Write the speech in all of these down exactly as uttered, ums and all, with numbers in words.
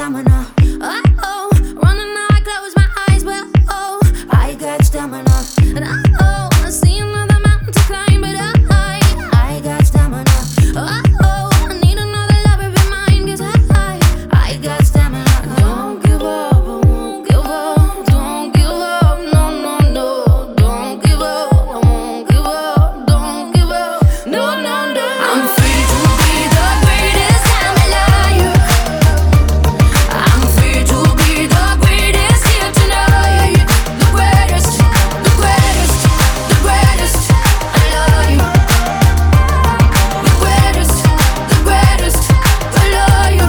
stamina. Oh, oh, running now I close my eyes, but oh, I got stamina. And oh, I see another mountain to climb, but I, I got stamina. Oh, oh, I need another lover be mine, 'cause I, I got stamina. Don't give up, I won't give up. Don't give up, no, no, no. Don't give up, I won't give up. Don't give up, no, no, no. I'm free to be the greatest I'm alive. I'm free to be the greatest here tonight. The greatest, the greatest, the greatest alive. The greatest, the greatest alive.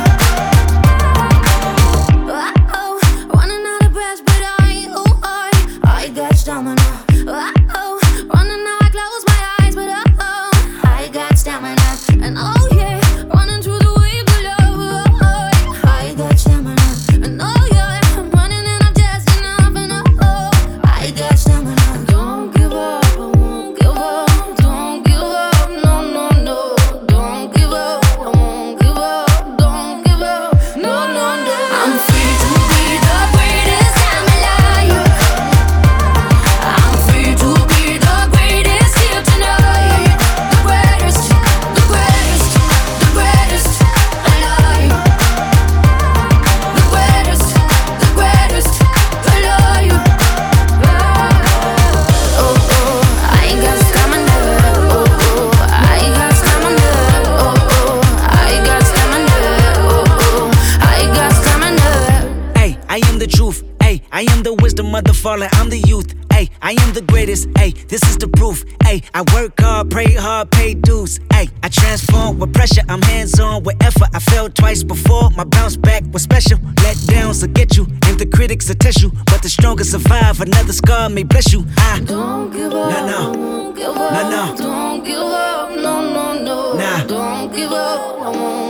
Oh, running out of breath, but I, oh, I, I got stamina. Oh, running now I close my eyes, but oh, I got stamina. And oh yeah, running through the waves below. Oh, I got stamina. And oh yeah, I'm running and I'm just enough. And oh, I got stamina. Don't give up, I won't give up. Don't give up, no, no, no. Don't give up, I won't give up. Don't give up, no, no, no. I'm free to be the greatest I'm alive. I'm free to be the greatest here tonight. The greatest, the greatest, the greatest alive. The greatest, the greatest alive. Oh, oh, I got stamina. Oh, oh, I got stamina. Oh, oh, I got stamina. Oh, oh, I got stamina. Ay, I am the truth. Ay, I am the wisdom of the fallen. I'm the youth. Ay, I am the greatest. Ay, this is the proof. Ay, I work hard, pray hard, pay dues. Ay, I transform with pressure. I'm hands on with effort. I failed twice before. My bounce back was special. Let downs will get you, and the critics will test you. But the strongest survive. Another scar may bless you. I Don't give up, No, no. I won't give up. No, no. Don't give up, no, no, no. Nah. Don't give up, I won't